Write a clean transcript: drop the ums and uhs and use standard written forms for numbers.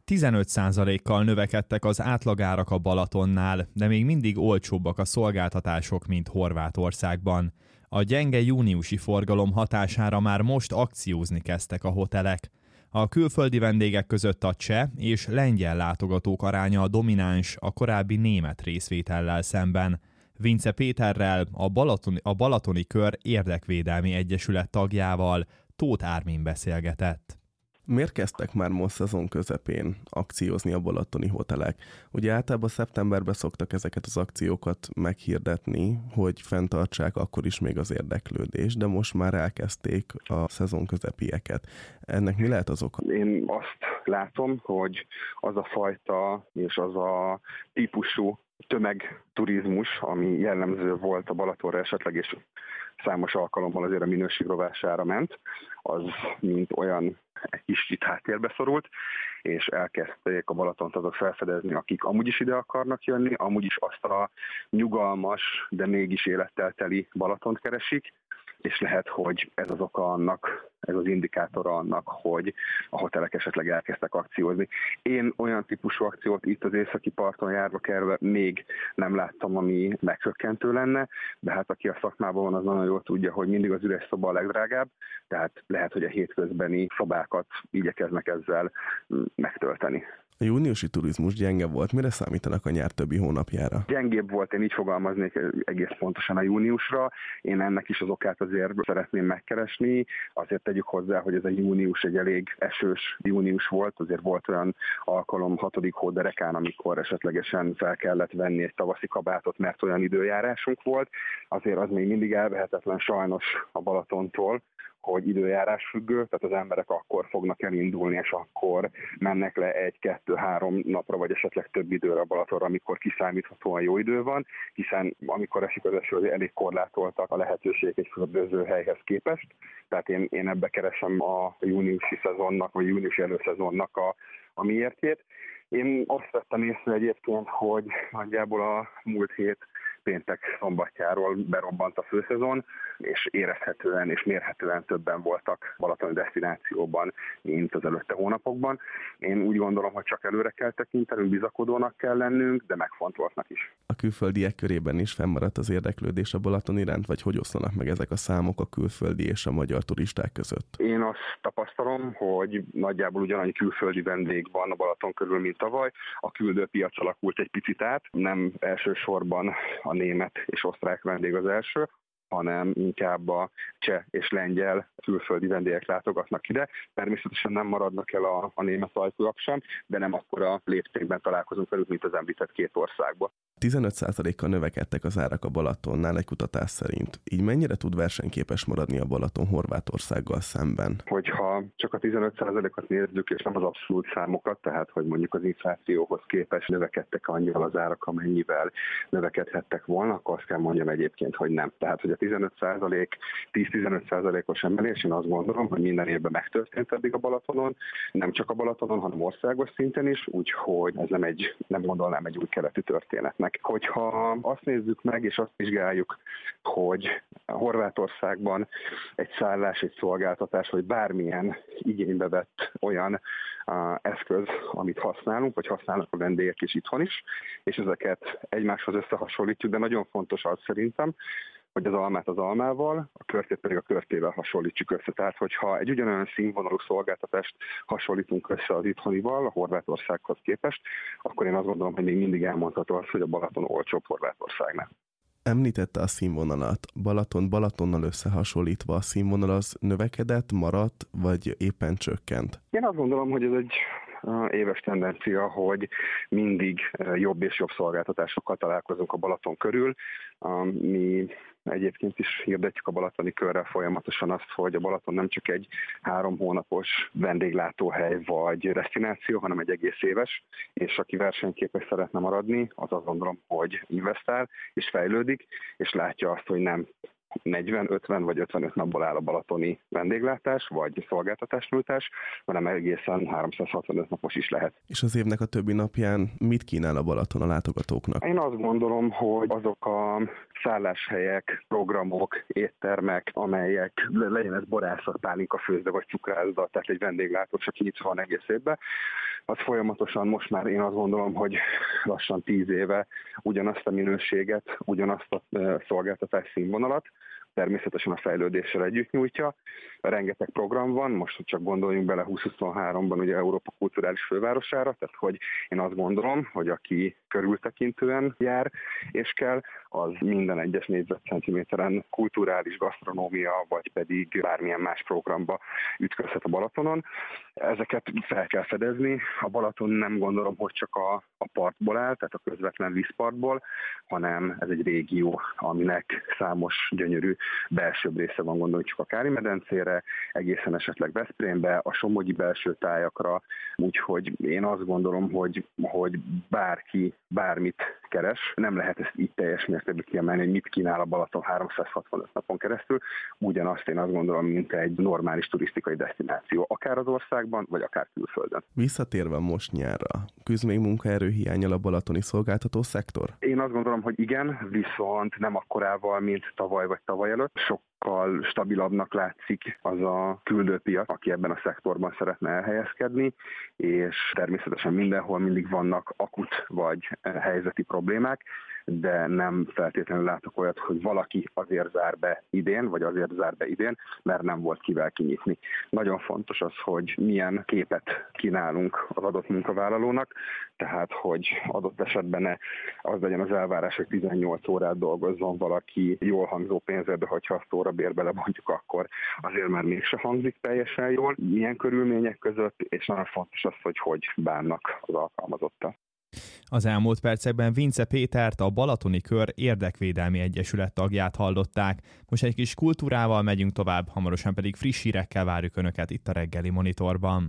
15%-kal növekedtek az átlagárak a Balatonnál, de még mindig olcsóbbak a szolgáltatások, mint Horvátországban. A gyenge júniusi forgalom hatására már most akciózni kezdtek a hotelek. A külföldi vendégek között a cseh és lengyel látogatók aránya a domináns a korábbi német részvétellel szemben. Vince Péterrel, a Balatoni Kör Érdekvédelmi Egyesület tagjával Tóth Ármin beszélgetett. Miért kezdtek már most szezon közepén akciózni a balatoni hotelek? Ugye általában szeptemberben szoktak ezeket az akciókat meghirdetni, hogy fenntartsák akkor is még az érdeklődést, de most már elkezdték a szezon közepieket. Ennek mi lehet az oka? Én azt látom, hogy az a fajta és az a típusú tömegturizmus, ami jellemző volt a Balatonra esetleg, és számos alkalommal azért a minőség rovására ment, az mint olyan egy kicsit háttérbe szorult, és elkezdték a Balatont azok felfedezni, akik amúgy is ide akarnak jönni, amúgy is azt a nyugalmas, de mégis élettel teli Balatont keresik, és lehet, hogy ez az oka annak, ez az indikátora annak, hogy a hotelek esetleg elkezdtek akciózni. Én olyan típusú akciót itt az északi parton járva kerülve még nem láttam, ami meghökkentő lenne, de hát aki a szakmában van, az nagyon jól tudja, hogy mindig az üres szoba a legdrágább, tehát lehet, hogy a hétközbeni szobákat igyekeznek ezzel megtölteni. A júniusi turizmus gyenge volt. Mire számítanak a nyár többi hónapjára? Gyengébb volt, én így fogalmaznék egész pontosan a júniusra. Én ennek is az okát azért szeretném megkeresni. Azért tegyük hozzá, hogy ez a június egy elég esős június volt. Azért volt olyan alkalom 6. hó derekán, amikor esetlegesen fel kellett venni egy tavaszi kabátot, mert olyan időjárásunk volt. Azért az még mindig elvehetetlen sajnos a Balatontól, hogy időjárás függő, tehát az emberek akkor fognak elindulni, és akkor mennek le 1-2-3 napra, vagy esetleg több időre a Balatonra, amikor kiszámíthatóan jó idő van, hiszen amikor esik az eső, elég korlátoltak a lehetőségek egy különböző helyhez képest. Tehát én ebbe keresem a júniusi szezonnak, vagy júniusi előszezonnak a miértjét. Én azt vettem észre egyébként, hogy nagyjából a múlt hét péntek szombatjáról berobbant a főszezon, és érezhetően és mérhetően többen voltak balatoni desztinációban, mint az előtte hónapokban. Én úgy gondolom, hogy csak előre kell tekintenünk, bizakodónak kell lennünk, de megfontoltnak is. A külföldiek körében is fennmaradt az érdeklődés a Balaton iránt, vagy hogy oszlanak meg ezek a számok a külföldi és a magyar turisták között? Én azt tapasztalom, hogy nagyjából ugyanannyi külföldi vendég van a Balaton körül, mint tavaly. A küldőpiac alakult egy picit át, nem elsősorban a német és osztrák vendég az első, hanem inkább a cseh és lengyel külföldi vendégek látogatnak ide. Természetesen nem maradnak el a német ajtóak sem, de nem akkora léptékben találkozunk velük, mint az említett két országban. 15%-kal növekedtek az árak a Balatonnál egy kutatás szerint. Így mennyire tud versenyképes maradni a Balaton Horvátországgal szemben? Hogyha csak a 15%-ot nézzük, és nem az abszolút számokat, tehát hogy mondjuk az inflációhoz képest növekedtek annyival az árak, amennyivel növekedhettek volna, akkor azt kell mondjam egyébként, hogy nem. Tehát, hogy a 10-15%-os emelés, én azt gondolom, hogy minden évben megtörtént eddig a Balatonon, nem csak a Balatonon, hanem országos szinten is, úgyhogy ez nem gondolnám egy új keletű történetnek. Hogyha azt nézzük meg, és azt vizsgáljuk, hogy Horvátországban egy szállás, egy szolgáltatás, vagy bármilyen igénybe vett olyan eszköz, amit használunk, vagy használnak a vendégek is itthon is, és ezeket egymáshoz összehasonlítjuk, de nagyon fontos az szerintem, hogy az almát az almával, a körtét pedig a körtével hasonlítsuk össze. Tehát, hogyha egy ugyanolyan színvonalú szolgáltatást hasonlítunk össze az itthonival, a Horvátországhoz képest, akkor én azt gondolom, hogy még mindig elmondható az, hogy a Balaton olcsóbb Horvátországnál. Említette a színvonalat. Balatonnal összehasonlítva a színvonal az növekedett, maradt, vagy éppen csökkent? Én azt gondolom, hogy ez egy éves tendencia, hogy mindig jobb és jobb szolgáltatásokkal találkozunk a Balaton körül. Mi egyébként is hirdetjük a Balatoni Körrel folyamatosan azt, hogy a Balaton nem csak egy 3 hónapos vendéglátóhely vagy desztináció, hanem egy egész éves, és aki versenyképes szeretne maradni, az azt gondolom, hogy investál és fejlődik, és látja azt, hogy nem 40, 50 vagy 55 napból áll a balatoni vendéglátás vagy szolgáltatásnyújtás, hanem egészen 365 napos is lehet. És az évnek a többi napján mit kínál a Balaton a látogatóknak? Én azt gondolom, hogy azok a szálláshelyek, programok, éttermek, amelyek legyen ez borászat, pálinka főzde vagy cukrászda, tehát egy vendéglátó csak nyitva van egész évben, az folyamatosan most már én azt gondolom, hogy lassan 10 éve ugyanazt a minőséget, ugyanazt a szolgáltatás színvonalat, természetesen a fejlődéssel együtt nyújtja. Rengeteg program van, most csak gondoljunk bele 2023-ban ugye Európa kulturális fővárosára, tehát hogy én azt gondolom, hogy aki körültekintően jár és kell, az minden egyes négyzetcentiméteren kulturális, gasztronómia, vagy pedig bármilyen más programba ütközhet a Balatonon. Ezeket fel kell fedezni. A Balaton nem gondolom, hogy csak a partból áll, tehát a közvetlen vízpartból, hanem ez egy régió, aminek számos gyönyörű belsőbb része van, gondoljuk csak a Kári-medencére, egészen esetleg Veszprémbe, a somogyi belső tájakra, úgyhogy én azt gondolom, hogy bárki bármit keres, nem lehet ezt így teljes mértékben kiemelni, hogy mit kínál a Balaton 365 napon keresztül, ugyanazt én azt gondolom, mint egy normális turisztikai desztináció, akár az országban, vagy akár külföldön. Visszatérve most nyárra, küzd még munkaerőhiánnyal a balatoni szolgáltató szektor? Én azt gondolom, hogy igen, viszont nem akkorával, mint tavaly vagy tavaly előtt. Sokkal stabilabbnak látszik az a küldőpiac, aki ebben a szektorban szeretne elhelyezkedni, és természetesen mindenhol mindig vannak akut vagy helyzeti problémák, de nem feltétlenül látok olyat, hogy valaki azért zár be idén, vagy azért zár be idén, mert nem volt kivel kinyitni. Nagyon fontos az, hogy milyen képet kínálunk az adott munkavállalónak, tehát hogy adott esetben ne az legyen az elvárás, hogy 18 órát dolgozzon valaki jól hangzó pénzért, de hogyha azt órabérbe lebontjuk, akkor azért már mégse hangzik teljesen jól. Milyen körülmények között, és nagyon fontos az, hogy bánnak az alkalmazottal. Az elmúlt percekben Vince Pétert, a Balatoni Kör Érdekvédelmi Egyesület tagját hallották. Most egy kis kultúrával megyünk tovább, hamarosan pedig friss hírekkel várjuk Önöket itt a Reggeli Monitorban.